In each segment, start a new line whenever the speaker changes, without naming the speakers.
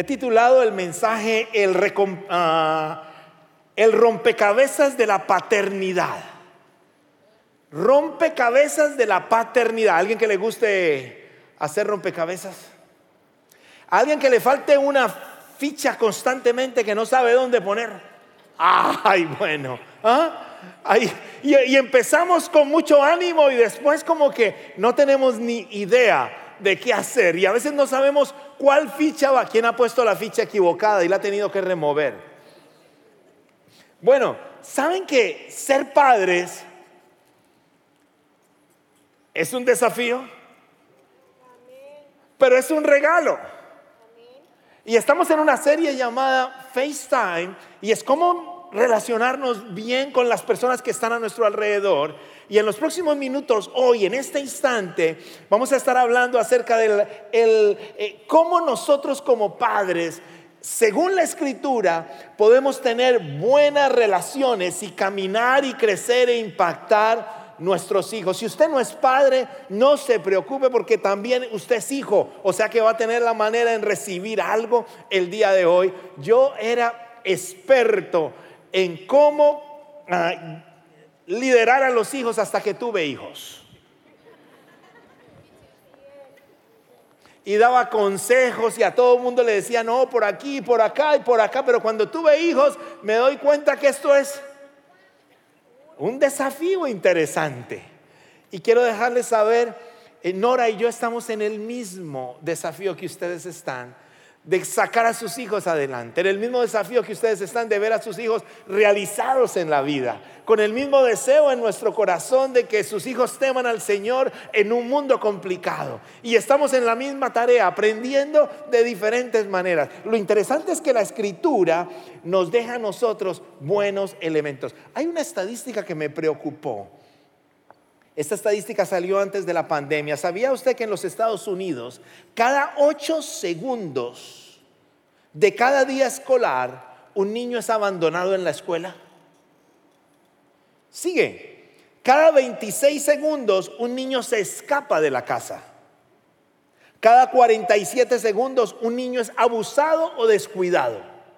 He titulado el mensaje el rompecabezas de la paternidad. Rompecabezas de la paternidad. ¿Alguien que le guste hacer rompecabezas? ¿Alguien que le falte una ficha constantemente que no sabe dónde poner? Ay, bueno. Y empezamos con mucho ánimo y después como que no tenemos ni idea de qué hacer. Y a veces no sabemos cuál ficha va. ¿Quién ha puesto la ficha equivocada y la ha tenido que remover? Bueno, ¿saben que ser padres es un desafío? Pero es un regalo. Y estamos en una serie llamada FaceTime y es como relacionarnos bien con las personas que están a nuestro alrededor. Y en los próximos minutos, hoy, en este instante, vamos a estar hablando acerca de cómo nosotros como padres, según la Escritura, podemos tener buenas relaciones y caminar y crecer e impactar nuestros hijos. Si usted no es padre, no se preocupe porque también usted es hijo, o sea que va a tener la manera en recibir algo el día de hoy. Yo era experto en cómo liderar a los hijos hasta que tuve hijos. Y daba consejos y a todo el mundo le decía no, por aquí, por acá y por acá. Pero cuando tuve hijos me doy cuenta que esto es un desafío interesante. Y quiero dejarles saber, Nora y yo estamos en el mismo desafío que ustedes están, de sacar a sus hijos adelante, en el mismo desafío que ustedes están de ver a sus hijos realizados en la vida, con el mismo deseo en nuestro corazón de que sus hijos teman al Señor en un mundo complicado. Y estamos en la misma tarea, aprendiendo de diferentes maneras. Lo interesante es que la Escritura nos deja a nosotros buenos elementos. Hay una estadística que me preocupó. Esta estadística salió antes de la pandemia. ¿Sabía usted que en los Estados Unidos, cada 8 segundos de cada día escolar, un niño es abandonado en la escuela? Sigue. Cada 26 segundos, un niño se escapa de la casa. Cada 47 segundos, un niño es abusado o descuidado.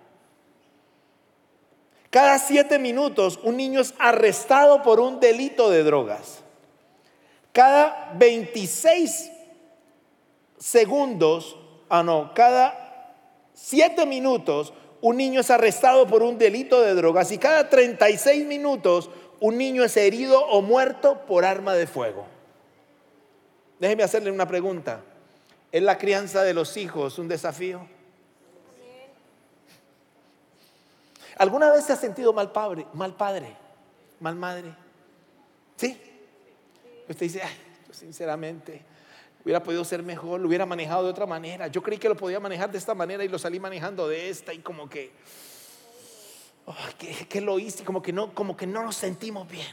Cada 7 minutos, un niño es arrestado por un delito de drogas. Cada 26 segundos, cada 7 minutos, un niño es arrestado por un delito de drogas. Y cada 36 minutos, un niño es herido o muerto por arma de fuego. Déjeme hacerle una pregunta. ¿Es la crianza de los hijos un desafío? ¿Alguna vez se ha sentido mal padre, mal madre? ¿Sí? Usted dice, ay, yo sinceramente hubiera podido ser mejor, lo hubiera manejado de otra manera. Yo creí que lo podía manejar de esta manera y lo salí manejando de esta. Y como que, que lo hice, como que no nos sentimos bien.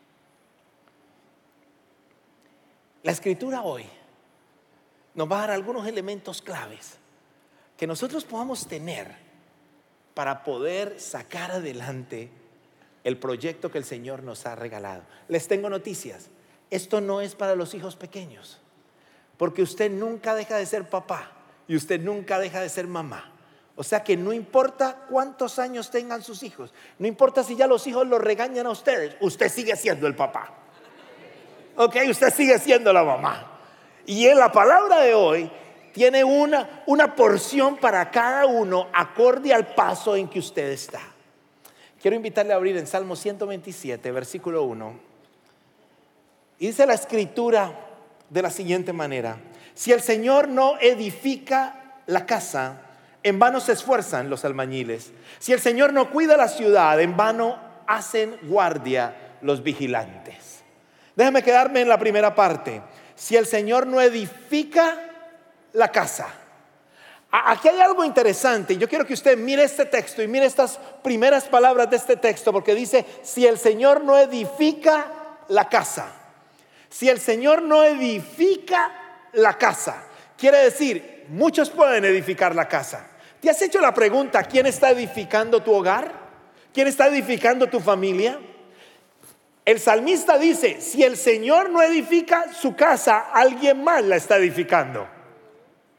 La Escritura hoy nos va a dar algunos elementos claves que nosotros podamos tener para poder sacar adelante el proyecto que el Señor nos ha regalado. Les tengo noticias. Esto no es para los hijos pequeños, porque usted nunca deja de ser papá y usted nunca deja de ser mamá. O sea que no importa cuántos años tengan sus hijos, no importa si ya los hijos los regañan a ustedes, usted sigue siendo el papá. Ok, usted sigue siendo la mamá. Y en la palabra de hoy tiene una porción para cada uno acorde al paso en que usted está. Quiero invitarle a abrir en Salmo 127, versículo 1. Y dice la Escritura de la siguiente manera: si el Señor no edifica la casa, en vano se esfuerzan los albañiles. Si el Señor no cuida la ciudad, en vano hacen guardia los vigilantes. Déjame quedarme en la primera parte. Si el Señor no edifica la casa. Aquí hay algo interesante. Yo quiero que usted mire este texto y mire estas primeras palabras de este texto, porque dice: si el Señor no edifica la casa. Si el Señor no edifica la casa, quiere decir, muchos pueden edificar la casa. ¿Te has hecho la pregunta, quién está edificando tu hogar? ¿Quién está edificando tu familia? El salmista dice, si el Señor no edifica su casa, alguien más la está edificando.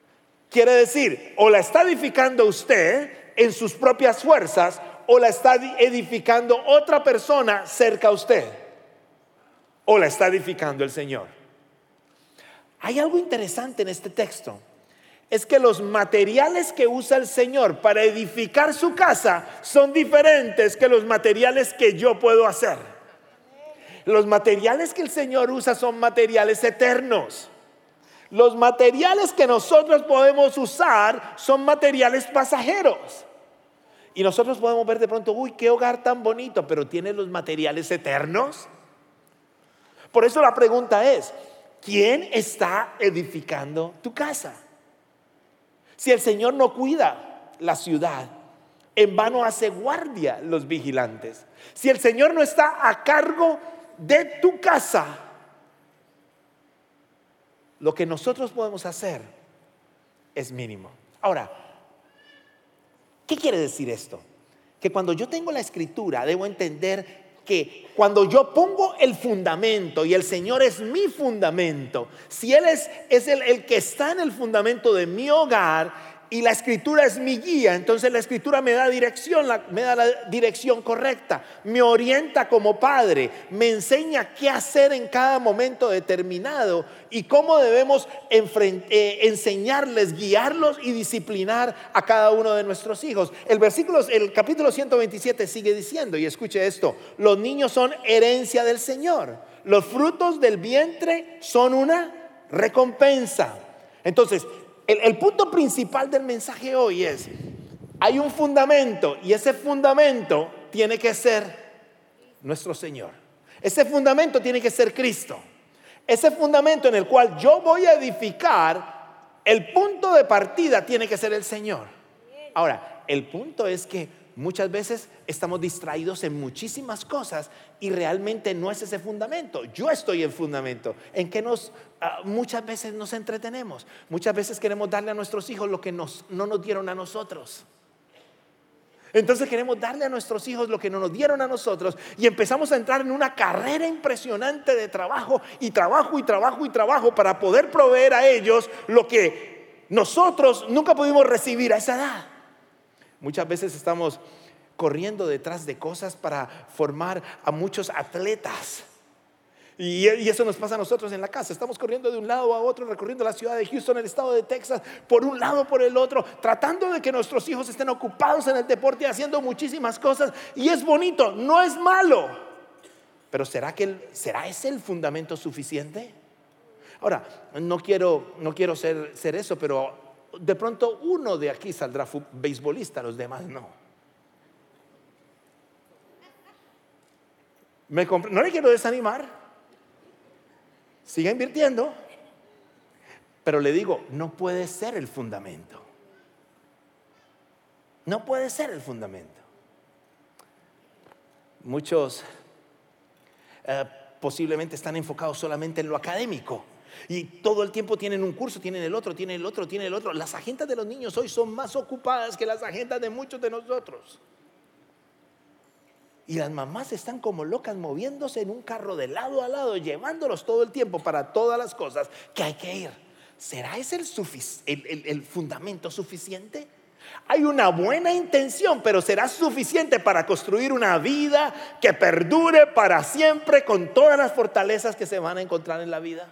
Quiere decir, o la está edificando usted en sus propias fuerzas, o la está edificando otra persona cerca a usted, o la está edificando el Señor. Hay algo interesante en este texto. Es que los materiales que usa el Señor para edificar su casa son diferentes que los materiales que yo puedo hacer. Los materiales que el Señor usa son materiales eternos. Los materiales que nosotros podemos usar son materiales pasajeros. Y nosotros podemos ver de pronto, uy, qué hogar tan bonito, pero ¿tiene los materiales eternos? Por eso la pregunta es, ¿quién está edificando tu casa? Si el Señor no cuida la ciudad, en vano hace guardia los vigilantes. Si el Señor no está a cargo de tu casa, lo que nosotros podemos hacer es mínimo. Ahora, ¿qué quiere decir esto? Que cuando yo tengo la escritura, debo entender que cuando yo pongo el fundamento y el Señor es mi fundamento, si Él es el que está en el fundamento de mi hogar y la escritura es mi guía, entonces la escritura me da dirección, me da la dirección correcta, me orienta como padre, me enseña qué hacer en cada momento determinado y cómo debemos enseñarles, guiarlos y disciplinar a cada uno de nuestros hijos. El capítulo 127 sigue diciendo, y escuche esto: los niños son herencia del Señor, los frutos del vientre son una recompensa. Entonces, el punto principal del mensaje hoy es: hay un fundamento y ese fundamento tiene que ser nuestro Señor. Ese fundamento tiene que ser Cristo. Ese fundamento en el cual yo voy a edificar, el punto de partida tiene que ser el Señor. Ahora, el punto es que muchas veces estamos distraídos en muchísimas cosas y realmente no es ese fundamento. Yo estoy en fundamento en que muchas veces nos entretenemos. Muchas veces queremos darle a nuestros hijos lo que no nos dieron a nosotros. Entonces queremos darle a nuestros hijos lo que no nos dieron a nosotros y empezamos a entrar en una carrera impresionante de trabajo y trabajo y trabajo y trabajo para poder proveer a ellos lo que nosotros nunca pudimos recibir a esa edad. Muchas veces estamos corriendo detrás de cosas para formar a muchos atletas. Y eso nos pasa a nosotros en la casa. Estamos corriendo de un lado a otro, recorriendo la ciudad de Houston, el estado de Texas, por un lado, por el otro, tratando de que nuestros hijos estén ocupados en el deporte, haciendo muchísimas cosas. Y es bonito, no es malo. Pero ¿será ese el fundamento suficiente? Ahora, no quiero ser eso, pero de pronto uno de aquí saldrá beisbolista, los demás no. No le quiero desanimar. Siga invirtiendo, pero le digo, no puede ser el fundamento. No puede ser el fundamento. Muchos posiblemente están enfocados solamente en lo académico y todo el tiempo tienen un curso, tienen el otro. Las agendas de los niños hoy son más ocupadas que las agendas de muchos de nosotros. Y las mamás están como locas moviéndose en un carro de lado a lado, llevándolos todo el tiempo para todas las cosas que hay que ir. ¿Será ese el fundamento suficiente? Hay una buena intención, pero ¿será suficiente para construir una vida que perdure para siempre con todas las fortalezas que se van a encontrar en la vida?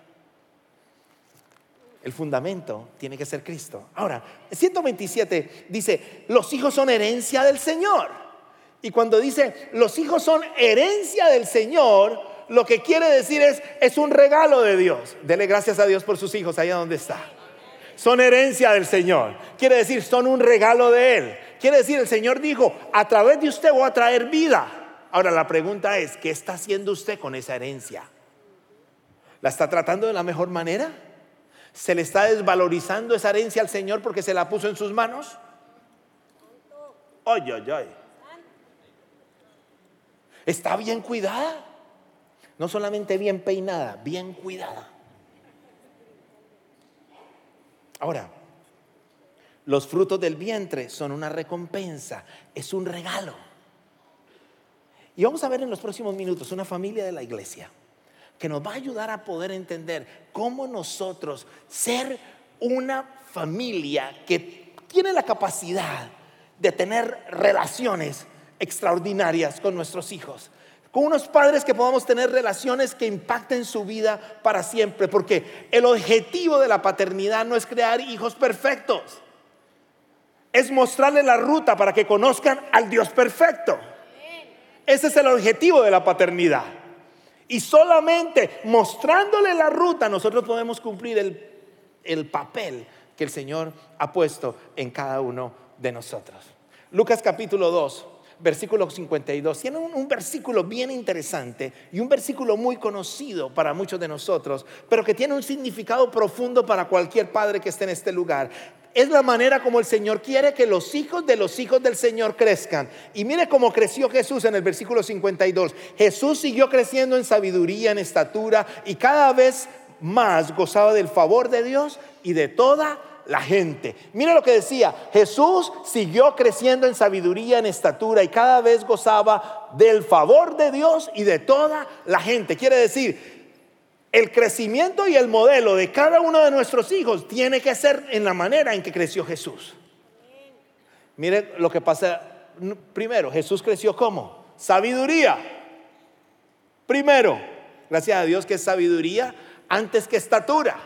El fundamento tiene que ser Cristo. Ahora, 127 dice, los hijos son herencia del Señor. Y cuando dice los hijos son herencia del Señor, lo que quiere decir es un regalo de Dios. Dele gracias a Dios por sus hijos allá donde está. Son herencia del Señor. Quiere decir son un regalo de Él. Quiere decir el Señor dijo, a través de usted voy a traer vida. Ahora la pregunta es, ¿qué está haciendo usted con esa herencia? ¿La está tratando de la mejor manera? ¿Se le está desvalorizando esa herencia al Señor porque se la puso en sus manos? Ay, ay, ay. ¿Está bien cuidada? No solamente bien peinada, bien cuidada. Ahora, los frutos del vientre son una recompensa, es un regalo. Y vamos a ver en los próximos minutos una familia de la iglesia que nos va a ayudar a poder entender cómo nosotros ser una familia que tiene la capacidad de tener relaciones extraordinarias con nuestros hijos, con unos padres que podamos tener relaciones que impacten su vida para siempre, porque el objetivo de la paternidad no es crear hijos perfectos, es mostrarles la ruta para que conozcan al Dios perfecto. Ese es el objetivo de la paternidad. Y solamente mostrándole la ruta nosotros podemos cumplir el papel que el Señor ha puesto en cada uno de nosotros. Lucas capítulo 2, versículo 52. Tiene un versículo bien interesante y un versículo muy conocido para muchos de nosotros, pero que tiene un significado profundo para cualquier padre que esté en este lugar. Es la manera como el Señor quiere que los hijos del Señor crezcan. Y mire cómo creció Jesús en el versículo 52. Jesús siguió creciendo en sabiduría, en estatura, y cada vez más gozaba del favor de Dios y de toda la gente. Mire lo que decía: Jesús siguió creciendo en sabiduría, en estatura, y cada vez gozaba del favor de Dios y de toda la gente. Quiere decir, el crecimiento y el modelo de cada uno de nuestros hijos tiene que ser en la manera en que creció Jesús. Mire lo que pasa. Primero, Jesús creció ¿cómo? Sabiduría. Primero, gracias a Dios que es sabiduría antes que estatura.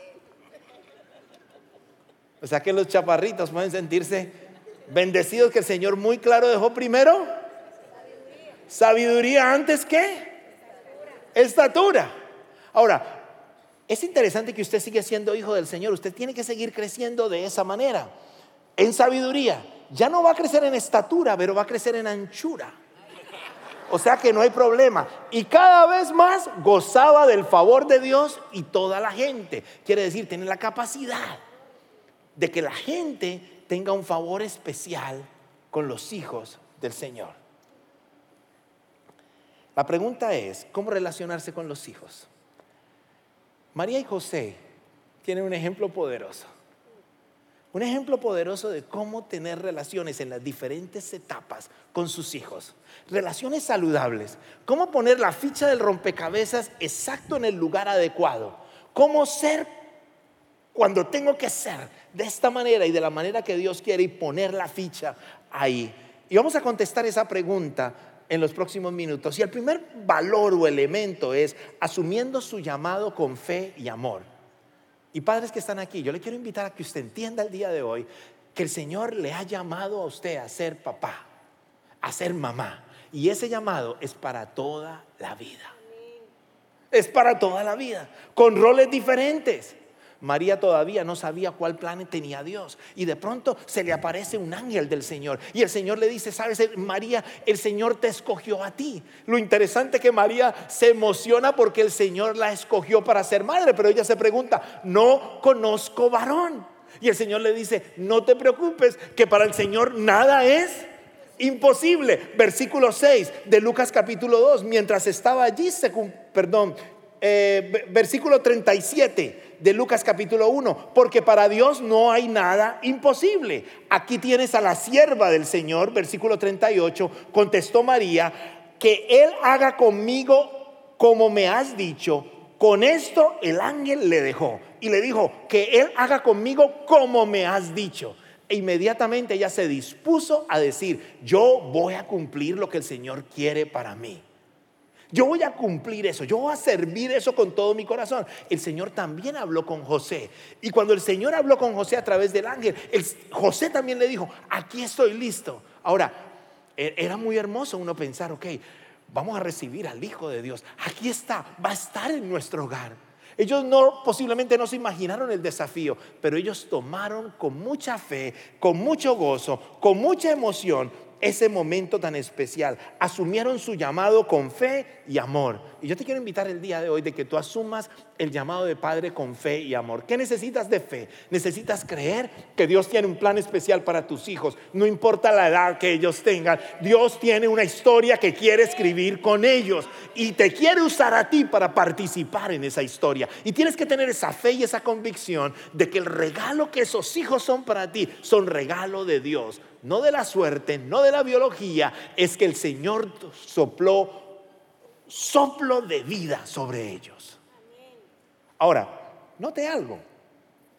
O sea que los chaparritos pueden sentirse bendecidos, que el Señor muy claro dejó primero sabiduría antes que estatura. Ahora, es interesante que usted siga siendo hijo del Señor. Usted tiene que seguir creciendo de esa manera, en sabiduría. Ya no va a crecer en estatura, pero va a crecer en anchura. O sea que no hay problema. Y cada vez más gozaba del favor de Dios y toda la gente. Quiere decir, tiene la capacidad de que la gente tenga un favor especial con los hijos del Señor. La pregunta es, ¿cómo relacionarse con los hijos? María y José tienen un ejemplo poderoso. Un ejemplo poderoso de cómo tener relaciones en las diferentes etapas con sus hijos. Relaciones saludables. Cómo poner la ficha del rompecabezas exacto en el lugar adecuado. Cómo ser cuando tengo que ser de esta manera y de la manera que Dios quiere, y poner la ficha ahí. Y vamos a contestar esa pregunta en los próximos minutos. Y el primer valor o elemento es asumiendo su llamado con fe y amor. Y padres que están aquí, yo le quiero invitar a que usted entienda el día de hoy que el Señor le ha llamado a usted a ser papá, a ser mamá. Y ese llamado es para toda la vida. Es para toda la vida, con roles diferentes. María todavía no sabía cuál plan tenía Dios, y de pronto se le aparece un ángel del Señor, y el Señor le dice: sabes, María, el Señor te escogió a ti. Lo interesante es que María se emociona porque el Señor la escogió para ser madre, pero ella se pregunta: no conozco varón. Y el Señor le dice: no te preocupes, que para el Señor nada es imposible. Versículo 6 de Lucas capítulo 2. Mientras estaba allí, versículo 37 de Lucas capítulo 1. Porque para Dios no hay nada imposible. Aquí tienes a la sierva del Señor. Versículo 38. Contestó María: que Él haga conmigo como me has dicho. Con esto el ángel le dejó y le dijo: que Él haga conmigo como me has dicho. E inmediatamente ella se dispuso a decir: yo voy a cumplir lo que el Señor quiere para mí. Yo voy a cumplir eso, yo voy a servir eso con todo mi corazón. El Señor también habló con José, y cuando el Señor habló con José a través del ángel, José también le dijo: aquí estoy listo. Ahora, era muy hermoso uno pensar: ok, vamos a recibir al Hijo de Dios, aquí está, va a estar en nuestro hogar. Ellos posiblemente no se imaginaron el desafío, pero ellos tomaron con mucha fe, con mucho gozo, con mucha emoción ese momento tan especial. Asumieron su llamado con fe y amor. Y yo te quiero invitar el día de hoy de que tú asumas el llamado de padre con fe y amor. ¿Qué necesitas de fe? Necesitas creer que Dios tiene un plan especial para tus hijos. No importa la edad que ellos tengan, Dios tiene una historia que quiere escribir con ellos, y te quiere usar a ti para participar en esa historia. Y tienes que tener esa fe y esa convicción de que el regalo que esos hijos son para ti son regalo de Dios, no de la suerte, no de la biología. Es que el Señor sopló soplo de vida sobre ellos. Ahora, note algo.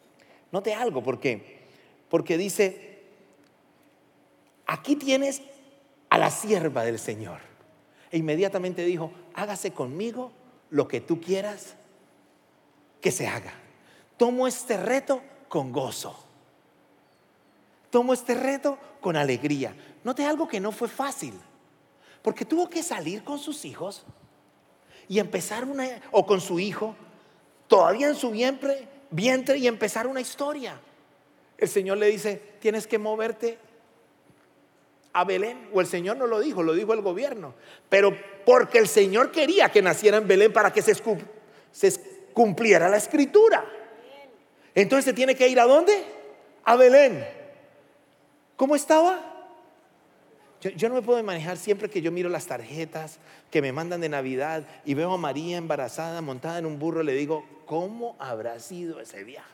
Note algo, porque dice, aquí tienes a la sierva del Señor. E inmediatamente dijo, hágase conmigo lo que tú quieras que se haga. Tomo este reto con gozo. Tomo este reto con alegría. Note algo que no fue fácil, porque tuvo que salir con sus hijos y empezar o con su hijo, todavía en su vientre y empezar una historia. El Señor le dice, tienes que moverte a Belén, o el Señor no lo dijo el gobierno, pero porque el Señor quería que naciera en Belén para que se cumpliera la escritura. Entonces se tiene que ir ¿a dónde? A Belén. ¿Cómo estaba? Yo no me puedo imaginar, siempre que yo miro las tarjetas que me mandan de Navidad y veo a María embarazada montada en un burro, le digo, ¿cómo habrá sido ese viaje?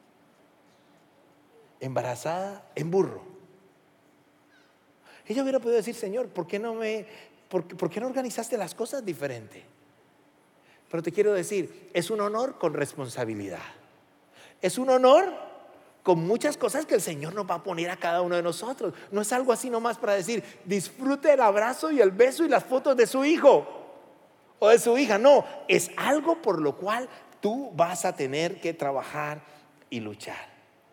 Embarazada en burro. Ella hubiera podido decir, Señor, ¿por qué no organizaste las cosas diferente? Pero te quiero decir, es un honor con responsabilidad. Es un honor con muchas cosas que el Señor nos va a poner a cada uno de nosotros. No es algo así nomás para decir, disfrute el abrazo y el beso y las fotos de su hijo o de su hija. No, es algo por lo cual tú vas a tener que trabajar y luchar.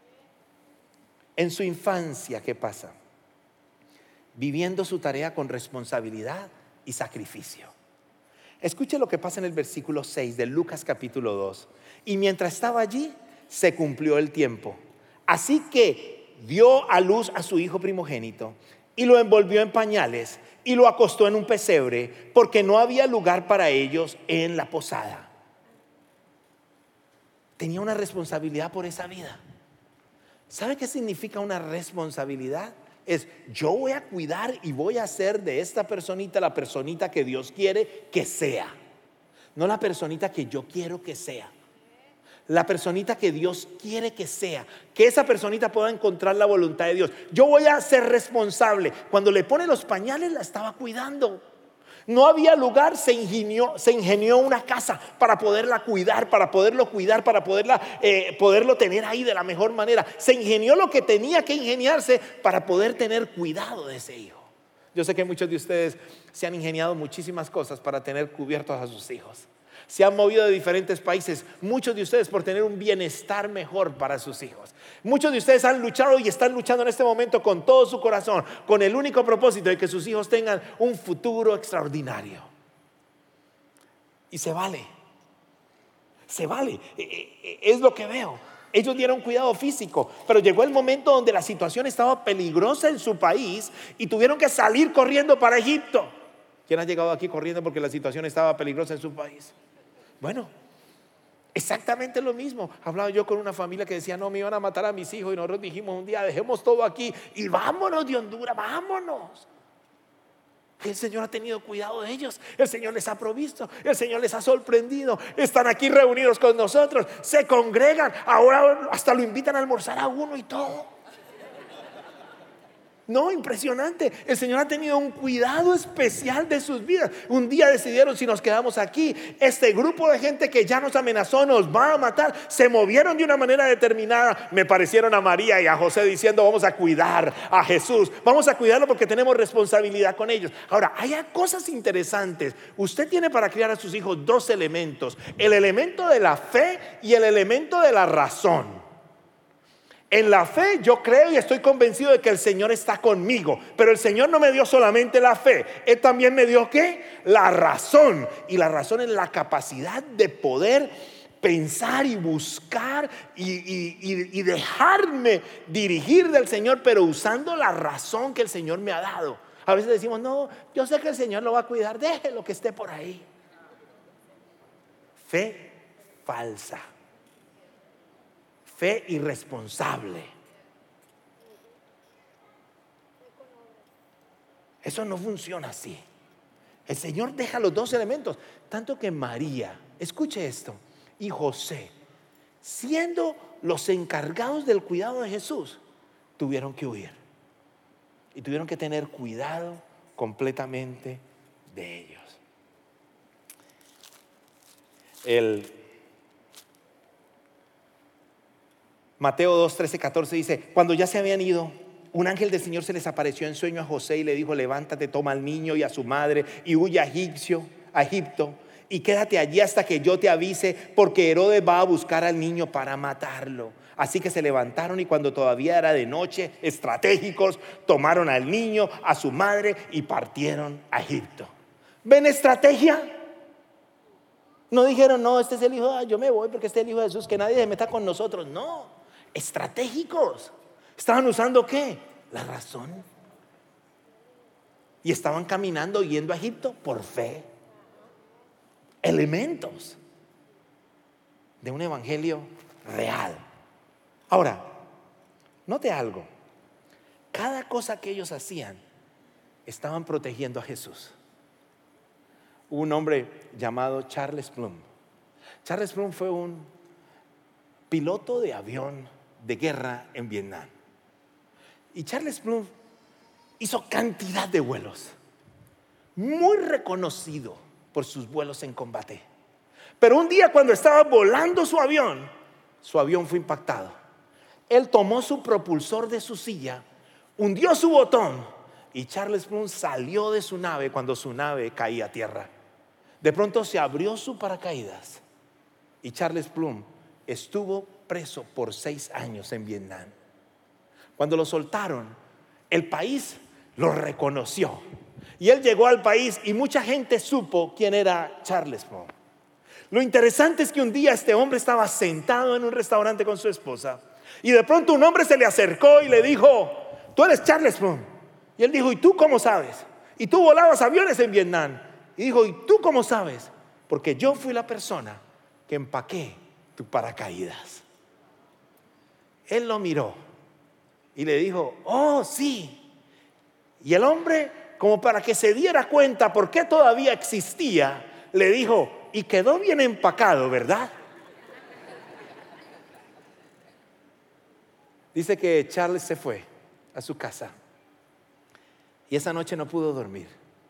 En su infancia, ¿qué pasa? Viviendo su tarea con responsabilidad y sacrificio. Escuche lo que pasa en el versículo 6 de Lucas capítulo 2. Y mientras estaba allí, se cumplió el tiempo. Así que dio a luz a su hijo primogénito y lo envolvió en pañales y lo acostó en un pesebre, porque no había lugar para ellos en la posada. Tenía una responsabilidad por esa vida. ¿Sabe qué significa una responsabilidad? Es, yo voy a cuidar y voy a hacer de esta personita la personita que Dios quiere que sea, no la personita que yo quiero que sea. La personita que Dios quiere que sea, que esa personita pueda encontrar la voluntad de Dios. Yo voy a ser responsable. Cuando le pone los pañales, la estaba cuidando. No había lugar, se ingenió una casa para poderla cuidar, para poderlo cuidar, para poderlo tener ahí de la mejor manera. Se ingenió lo que tenía que ingeniarse para poder tener cuidado de ese hijo. Yo sé que muchos de ustedes se han ingeniado muchísimas cosas para tener cubiertos a sus hijos. Se han movido de diferentes países, muchos de ustedes por tener un bienestar mejor para sus hijos. Muchos de ustedes han luchado y están luchando en este momento con todo su corazón, con el único propósito de que sus hijos tengan un futuro extraordinario. Y se vale, es lo que veo. Ellos dieron cuidado físico, pero llegó el momento donde la situación estaba peligrosa en su país y tuvieron que salir corriendo para Egipto. ¿Quién ha llegado aquí corriendo porque la situación estaba peligrosa en su país? Bueno, exactamente lo mismo. Hablaba yo con una familia que decía, no, me iban a matar a mis hijos, y nosotros dijimos un día, dejemos todo aquí y vámonos de Honduras, vámonos. El Señor ha tenido cuidado de ellos, el Señor les ha provisto, el Señor les ha sorprendido. Están aquí reunidos con nosotros, se congregan, ahora hasta lo invitan a almorzar a uno y todo. No, impresionante. El Señor ha tenido un cuidado especial de sus vidas. Un día decidieron, si nos quedamos aquí, este grupo de gente que ya nos amenazó, nos va a matar, se movieron de una manera determinada. Me parecieron a María y a José diciendo, vamos a cuidar a Jesús, vamos a cuidarlo porque tenemos responsabilidad con ellos. Ahora, hay cosas interesantes. Usted tiene para criar a sus hijos dos elementos: el elemento de la fe y el elemento de la razón. En la fe yo creo y estoy convencido de que el Señor está conmigo, pero el Señor no me dio solamente la fe, Él también me dio ¿qué? La razón. Y la razón es la capacidad de poder pensar y buscar y dejarme dirigir del Señor, pero usando la razón que el Señor me ha dado. A veces decimos, no, yo sé que el Señor lo va a cuidar, déjelo que esté por ahí. Fe falsa. Fe irresponsable. Eso no funciona así. El Señor deja los dos elementos. Tanto que María, escuche esto, y José, siendo los encargados del cuidado de Jesús, tuvieron que huir. Y tuvieron que tener cuidado completamente de ellos. Mateo 2, 13, 14 dice: cuando ya se habían ido, un ángel del Señor se les apareció en sueño a José y le dijo: levántate, toma al niño y a su madre y huye a Egipto, y quédate allí hasta que yo te avise, porque Herodes va a buscar al niño para matarlo. Así que se levantaron, y cuando todavía era de noche, estratégicos, tomaron al niño, a su madre y partieron a Egipto. ¿Ven estrategia? No dijeron: no, este es el hijo, yo me voy porque este es el hijo de Jesús, que nadie se meta con nosotros. No, estratégicos. ¿Estaban usando qué? La razón. Y estaban caminando, yendo a Egipto por fe. Elementos de un evangelio real. Ahora, note algo. Cada cosa que ellos hacían, estaban protegiendo a Jesús. Hubo un hombre llamado Charles Plumb. Charles Plumb fue un piloto de avión de guerra en Vietnam. Y Charles Plumb hizo cantidad de vuelos, muy reconocido por sus vuelos en combate. Pero un día, cuando estaba volando su avión fue impactado. Él tomó su propulsor de su silla, hundió su botón, y Charles Plumb salió de su nave cuando su nave caía a tierra. De pronto se abrió su paracaídas y Charles Plumb estuvo preso por 6 años en Vietnam. Cuando lo soltaron, el país lo reconoció y él llegó al país y mucha gente supo quién era Charles Plumb. Lo interesante es que un día este hombre estaba sentado en un restaurante con su esposa y de pronto un hombre se le acercó y le dijo: tú eres Charles Plumb. Y él dijo: ¿y tú cómo sabes? ¿Y tú volabas aviones en Vietnam? Y dijo: ¿y tú cómo sabes? Porque yo fui la persona que empaqué tu paracaídas. Él lo miró y le dijo: oh, sí. Y el hombre, como para que se diera cuenta por qué todavía existía, le dijo: y quedó bien empacado, ¿verdad? Dice que Charles se fue a su casa y esa noche no pudo dormir.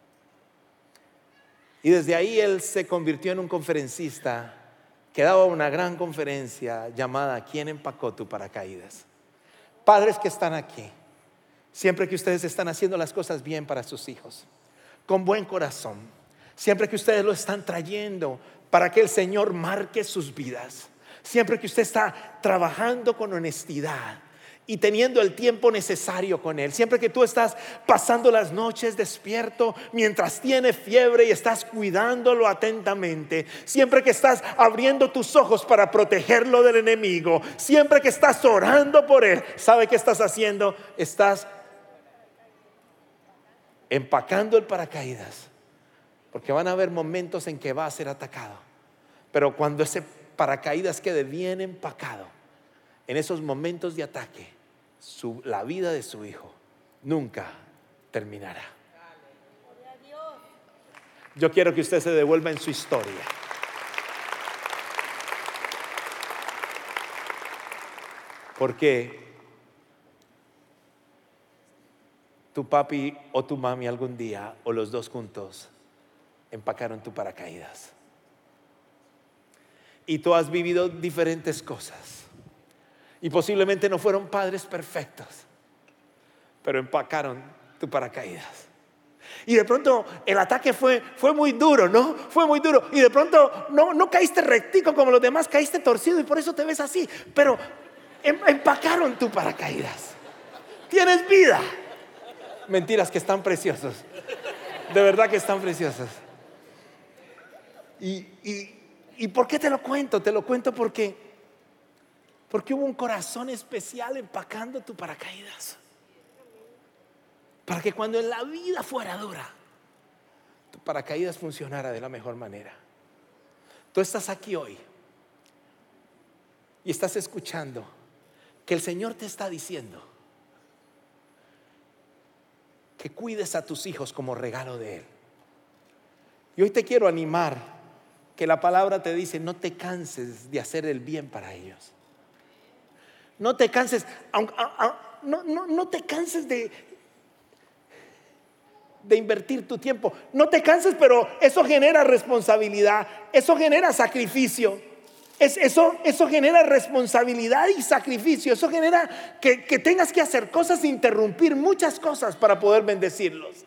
Y desde ahí él se convirtió en un conferencista que daba una gran conferencia llamada ¿Quién empacó tu paracaídas? Padres que están aquí, siempre que ustedes están haciendo las cosas bien para sus hijos, con buen corazón, siempre que ustedes lo están trayendo para que el Señor marque sus vidas, siempre que usted está trabajando con honestidad y teniendo el tiempo necesario con Él, siempre que tú estás pasando las noches despierto mientras tiene fiebre y estás cuidándolo atentamente, siempre que estás abriendo tus ojos para protegerlo del enemigo, siempre que estás orando por Él, ¿sabe qué estás haciendo? Estás empacando el paracaídas, porque van a haber momentos en que va a ser atacado, pero cuando ese paracaídas quede bien empacado, en esos momentos de ataque, la vida de su hijo nunca terminará. Yo quiero que usted se devuelva en su historia. Porque tu papi o tu mami algún día, o los dos juntos, empacaron tu paracaídas. Y tú has vivido diferentes cosas. Y posiblemente no fueron padres perfectos, pero empacaron tu paracaídas. Y de pronto el ataque fue muy duro, ¿no? Fue muy duro. Y de pronto no caíste rectico como los demás, caíste torcido y por eso te ves así. Pero empacaron tu paracaídas. Tienes vida. Mentiras, que están preciosos. De verdad que están preciosos. ¿Y por qué te lo cuento? Te lo cuento porque hubo un corazón especial empacando tu paracaídas. Para que cuando en la vida fuera dura, tu paracaídas funcionara de la mejor manera. Tú estás aquí hoy y estás escuchando que el Señor te está diciendo que cuides a tus hijos como regalo de Él. Y hoy te quiero animar, que la palabra te dice: no te canses de hacer el bien para ellos. No te canses, no te canses de invertir tu tiempo. No te canses, pero eso genera responsabilidad, eso genera sacrificio. Eso genera responsabilidad y sacrificio. Eso genera que tengas que hacer cosas, interrumpir muchas cosas para poder bendecirlos.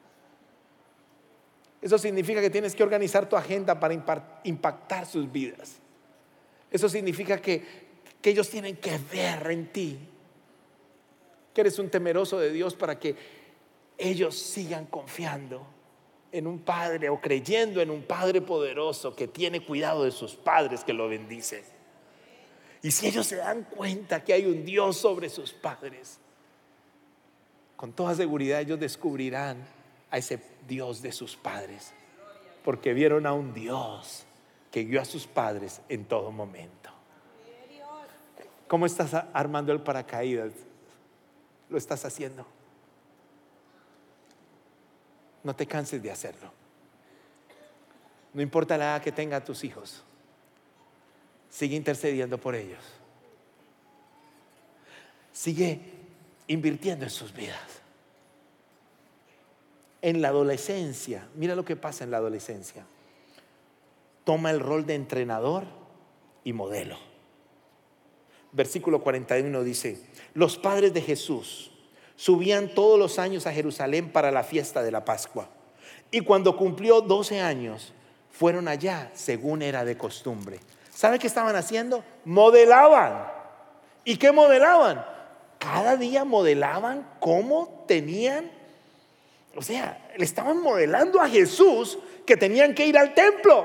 Eso significa que tienes que organizar tu agenda para impactar sus vidas. Eso significa que ellos tienen que ver en ti que eres un temeroso de Dios, para que ellos sigan confiando en un Padre, o creyendo en un Padre poderoso que tiene cuidado de sus padres, que lo bendice. Y si ellos se dan cuenta que hay un Dios sobre sus padres, con toda seguridad ellos descubrirán a ese Dios de sus padres, porque vieron a un Dios que guió a sus padres en todo momento. ¿Cómo estás armando el paracaídas? ¿Lo estás haciendo? No te canses de hacerlo. No importa la edad que tengan tus hijos, sigue intercediendo por ellos. Sigue invirtiendo en sus vidas. En la adolescencia, mira lo que pasa en la adolescencia. Toma el rol de entrenador y modelo. Versículo 41 dice: los padres de Jesús subían todos los años a Jerusalén para la fiesta de la Pascua, y cuando cumplió 12 años fueron allá según era de costumbre. ¿Sabe qué estaban haciendo? Modelaban. ¿Y qué modelaban? Cada día modelaban cómo tenían, o sea, le estaban modelando a Jesús que tenían que ir al templo.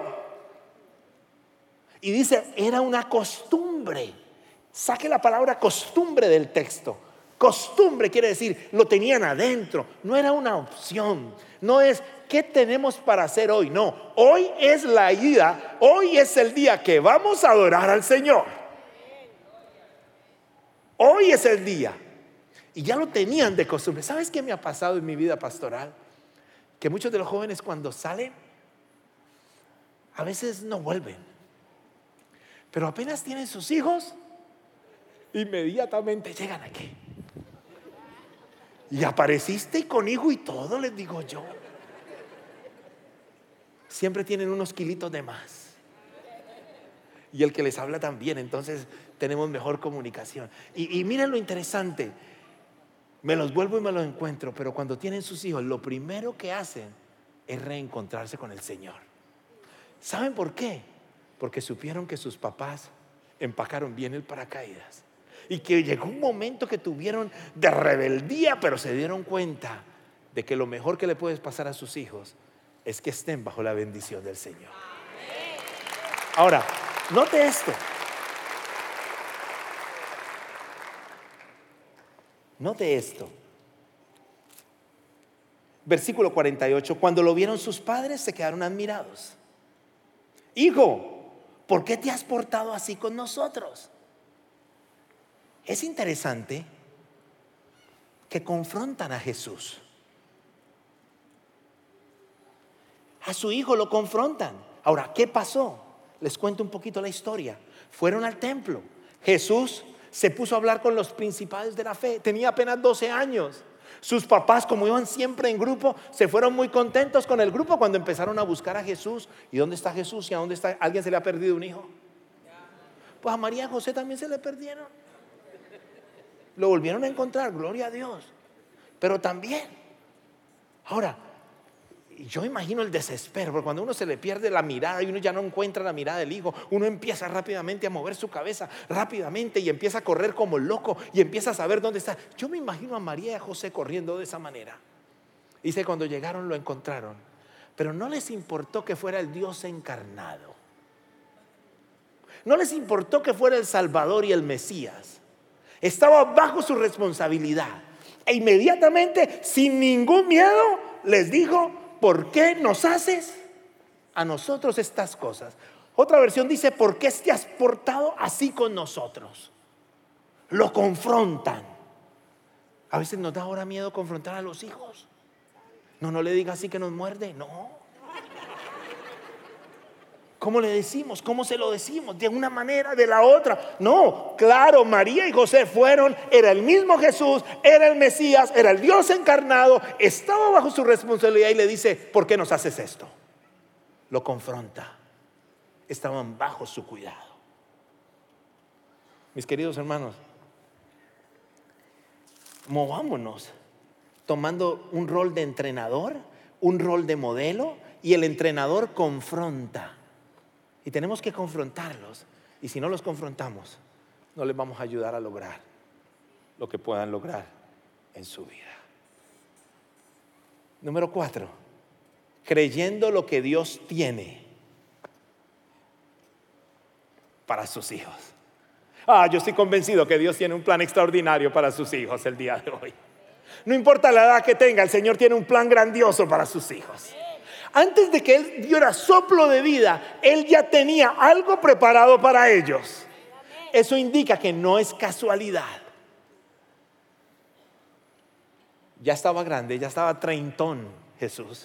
Y dice, era una costumbre. Saque la palabra costumbre del texto. Costumbre quiere decir, lo tenían adentro, no era una opción. No es, ¿qué tenemos para hacer hoy? No, hoy es la ida, hoy es el día que vamos a adorar al Señor. Hoy es el día. Y ya lo tenían de costumbre. ¿Sabes qué me ha pasado en mi vida pastoral? Que muchos de los jóvenes, cuando salen, a veces no vuelven. Pero apenas tienen sus hijos, inmediatamente llegan aquí. Y apareciste y con hijo y todo, les digo yo. Siempre tienen unos kilitos de más. Y el que les habla también, entonces tenemos mejor comunicación. Y miren lo interesante. Me los vuelvo y me los encuentro, pero cuando tienen sus hijos, lo primero que hacen es reencontrarse con el Señor. ¿Saben por qué? Porque supieron que sus papás empacaron bien el paracaídas. Y que llegó un momento que tuvieron de rebeldía, pero se dieron cuenta de que lo mejor que le puedes pasar a sus hijos es que estén bajo la bendición del Señor. Ahora, note esto. Note esto. Versículo 48. Cuando lo vieron sus padres, se quedaron admirados. Hijo, ¿por qué te has portado así con nosotros? Es interesante que confrontan a Jesús. A su hijo lo confrontan. Ahora, ¿qué pasó? Les cuento un poquito la historia. Fueron al templo. Jesús se puso a hablar con los principales de la fe. Tenía apenas 12 años. Sus papás, como iban siempre en grupo, se fueron muy contentos con el grupo cuando empezaron a buscar a Jesús. ¿Y dónde está Jesús? ¿Y a dónde está? ¿Alguien se le ha perdido un hijo? Pues a María y José también se le perdieron. Lo volvieron a encontrar, gloria a Dios. Pero también, ahora, yo imagino el desespero, porque cuando uno se le pierde la mirada y uno ya no encuentra la mirada del hijo, uno empieza rápidamente a mover su cabeza rápidamente y empieza a correr como loco y empieza a saber dónde está. Yo me imagino a María y a José corriendo de esa manera. Dice, cuando llegaron lo encontraron, pero no les importó que fuera el Dios encarnado. No les importó que fuera el Salvador y el Mesías. Estaba bajo su responsabilidad. E inmediatamente, sin ningún miedo, les dijo, ¿por qué nos haces a nosotros estas cosas? Otra versión dice, ¿por qué te has portado así con nosotros? Lo confrontan. A veces nos da ahora miedo confrontar a los hijos. No le diga así que nos muerde. No. ¿Cómo le decimos? ¿Cómo se lo decimos? ¿De una manera, de la otra? No, claro, María y José fueron, era el mismo Jesús, era el Mesías, era el Dios encarnado, estaba bajo su responsabilidad y le dice, ¿por qué nos haces esto? Lo confronta. Estaban bajo su cuidado. Mis queridos hermanos, movámonos tomando un rol de entrenador, un rol de modelo, y el entrenador confronta. Y tenemos que confrontarlos. Y si no los confrontamos, no les vamos a ayudar a lograr lo que puedan lograr en su vida. Número 4, creyendo lo que Dios tiene para sus hijos. Yo estoy convencido que Dios tiene un plan extraordinario para sus hijos el día de hoy. No importa la edad que tenga, el Señor tiene un plan grandioso para sus hijos. Antes de que Él diera soplo de vida, Él ya tenía algo preparado para ellos. Eso indica que no es casualidad. Ya estaba grande, ya estaba treintón Jesús.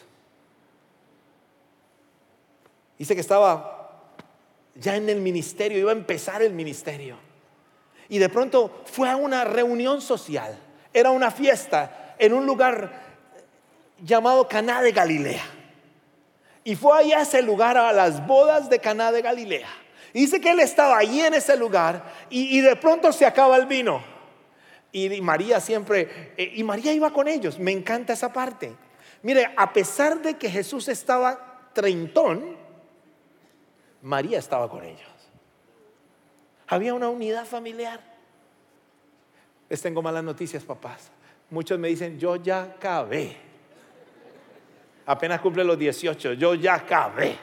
Dice que estaba ya en el ministerio, iba a empezar el ministerio. Y de pronto fue a una reunión social. Era una fiesta en un lugar llamado Caná de Galilea. Y fue allá a ese lugar, a las bodas de Caná de Galilea. Y dice que él estaba allí en ese lugar y de pronto se acaba el vino. Y María siempre, y María iba con ellos. Me encanta esa parte. Mire, a pesar de que Jesús estaba treintón, María estaba con ellos. Había una unidad familiar. Les tengo malas noticias, papás. Muchos me dicen, yo ya acabé. Apenas cumple los 18, yo ya acabé.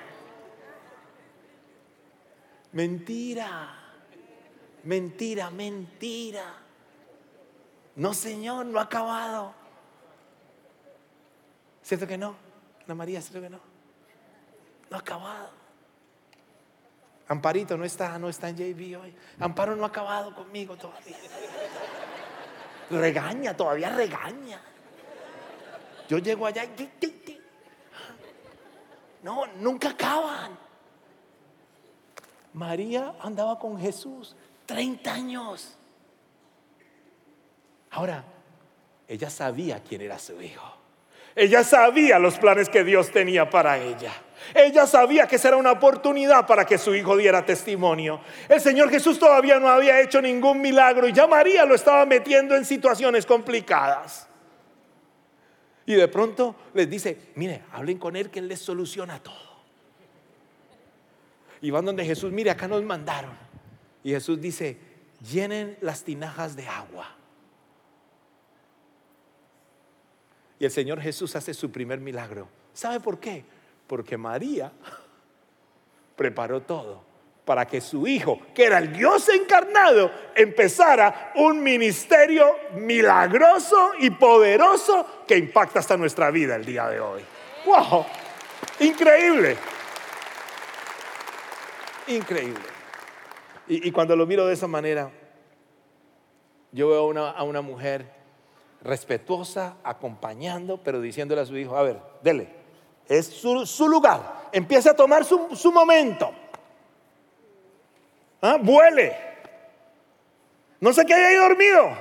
Mentira, mentira, mentira. No, Señor, no ha acabado. ¿Cierto que no? Ana María, ¿cierto que no? No ha acabado. Amparito no está en JB hoy. Amparo no ha acabado conmigo todavía. Regaña, todavía regaña. Yo llego allá y no, nunca acaban. María andaba con Jesús 30 años. Ahora, ella sabía quién era su hijo. Ella sabía los planes que Dios tenía para ella. Ella sabía que esa era una oportunidad para que su hijo diera testimonio. El Señor Jesús todavía no había hecho ningún milagro y ya María lo estaba metiendo en situaciones complicadas. Y de pronto les dice, mire, hablen con él que él les soluciona todo. Y van donde Jesús, mire, acá nos mandaron. Y Jesús dice, llenen las tinajas de agua. Y el Señor Jesús hace su primer milagro. ¿Sabe por qué? Porque María preparó todo para que su hijo, que era el Dios encarnado, empezara un ministerio milagroso y poderoso que impacta hasta nuestra vida el día de hoy. ¡Wow! Increíble. Increíble. Y cuando lo miro de esa manera, yo veo a una mujer respetuosa, acompañando, pero diciéndole a su hijo, a ver, dele, es su lugar, empiece a tomar su momento. Vuele, no se quede ahí dormido,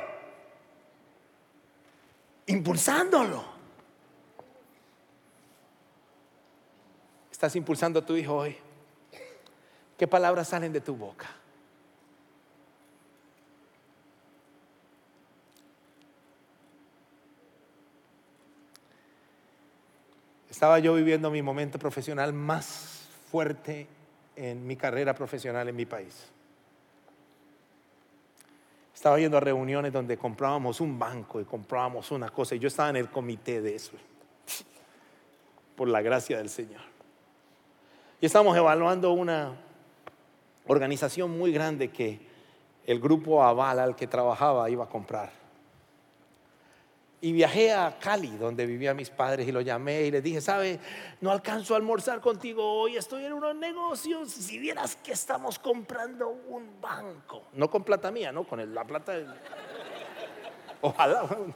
impulsándolo. Estás impulsando a tu hijo hoy. ¿Qué palabras salen de tu boca? Estaba yo viviendo mi momento profesional más fuerte en mi carrera profesional en mi país. Estaba yendo a reuniones donde comprábamos un banco y comprábamos una cosa, y yo estaba en el comité de eso, por la gracia del Señor. Y estábamos evaluando una organización muy grande que el grupo Aval al que trabajaba iba a comprar. Y viajé a Cali, donde vivían mis padres, y lo llamé y les dije, ¿sabe? No alcanzo a almorzar contigo hoy, estoy en unos negocios. Si vieras que estamos comprando un banco. No con plata mía, no, con la plata de... Ojalá. No.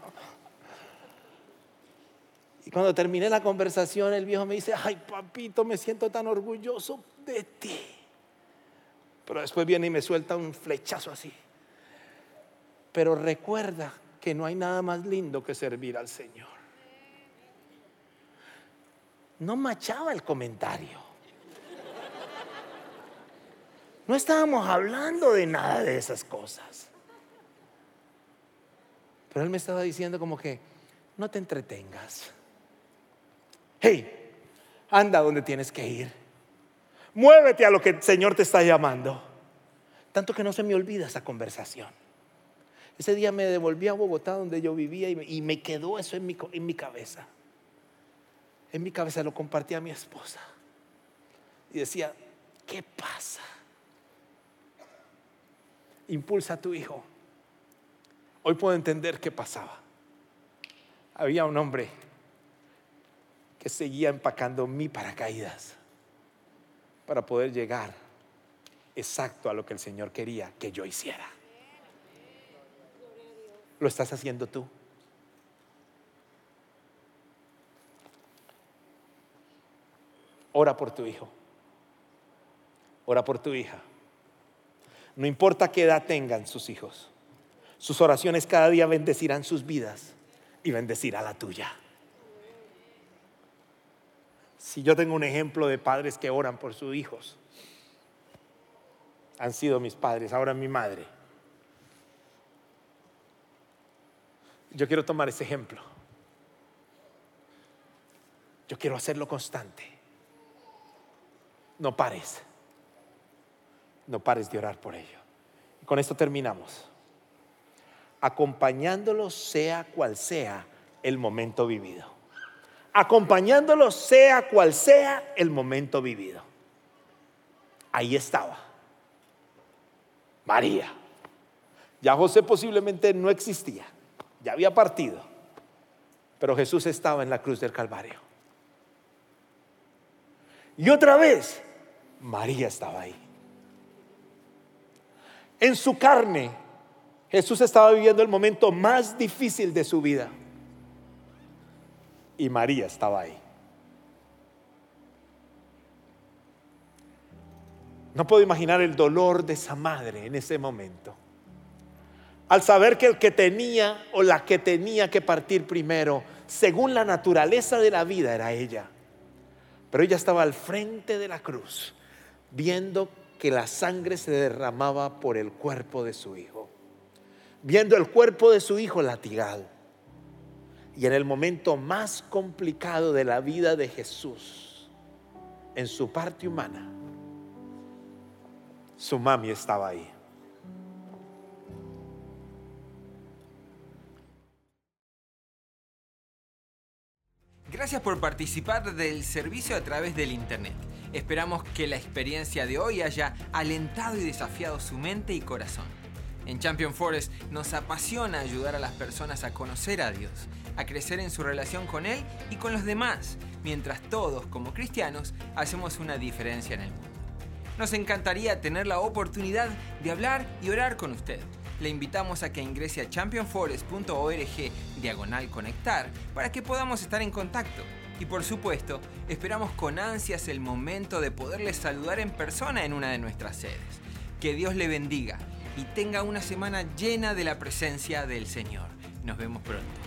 Y cuando terminé la conversación, el viejo me dice, ay, papito, me siento tan orgulloso de ti. Pero después viene y me suelta un flechazo así. Pero recuerda que no hay nada más lindo que servir al Señor. No machaba el comentario. No estábamos hablando de nada de esas cosas. Pero él me estaba diciendo como que no te entretengas. Hey, anda donde tienes que ir. Muévete a lo que el Señor te está llamando. Tanto que no se me olvida esa conversación. Ese día me devolví a Bogotá, donde yo vivía, y me quedó eso en mi cabeza. En mi cabeza lo compartí a mi esposa. Y decía, ¿qué pasa? Impulsa a tu hijo. Hoy puedo entender qué pasaba. Había un hombre que seguía empacando mi paracaídas para poder llegar exacto a lo que el Señor quería que yo hiciera. ¿Lo estás haciendo tú? Ora por tu hijo. Ora por tu hija. No importa qué edad tengan sus hijos, sus oraciones cada día bendecirán sus vidas y bendecirá la tuya. Si yo tengo un ejemplo de padres que oran por sus hijos, han sido mis padres, ahora mi madre. Yo quiero tomar ese ejemplo. Yo quiero hacerlo constante. No pares. No pares de orar por ello. Y con esto terminamos. Acompañándolos sea cual sea el momento vivido. Acompañándolos sea cual sea el momento vivido. Ahí estaba María. Ya José posiblemente no existía, ya había partido, pero Jesús estaba en la cruz del Calvario. Y otra vez María estaba ahí. En su carne Jesús estaba viviendo el momento más difícil de su vida y María estaba ahí. No puedo imaginar el dolor de esa madre en ese momento, al saber que el que tenía o la que tenía que partir primero, según la naturaleza de la vida, era ella. Pero ella estaba al frente de la cruz, viendo que la sangre se derramaba por el cuerpo de su hijo, viendo el cuerpo de su hijo latigado. Y en el momento más complicado de la vida de Jesús, en su parte humana, su mami estaba ahí.
Gracias por participar del servicio a través del internet. Esperamos que la experiencia de hoy haya alentado y desafiado su mente y corazón. En Champion Forest nos apasiona ayudar a las personas a conocer a Dios, a crecer en su relación con Él y con los demás, mientras todos, como cristianos, hacemos una diferencia en el mundo. Nos encantaría tener la oportunidad de hablar y orar con usted. Le invitamos a que ingrese a championforest.org/conectar para que podamos estar en contacto. Y por supuesto, esperamos con ansias el momento de poderle saludar en persona en una de nuestras sedes. Que Dios le bendiga y tenga una semana llena de la presencia del Señor. Nos vemos pronto.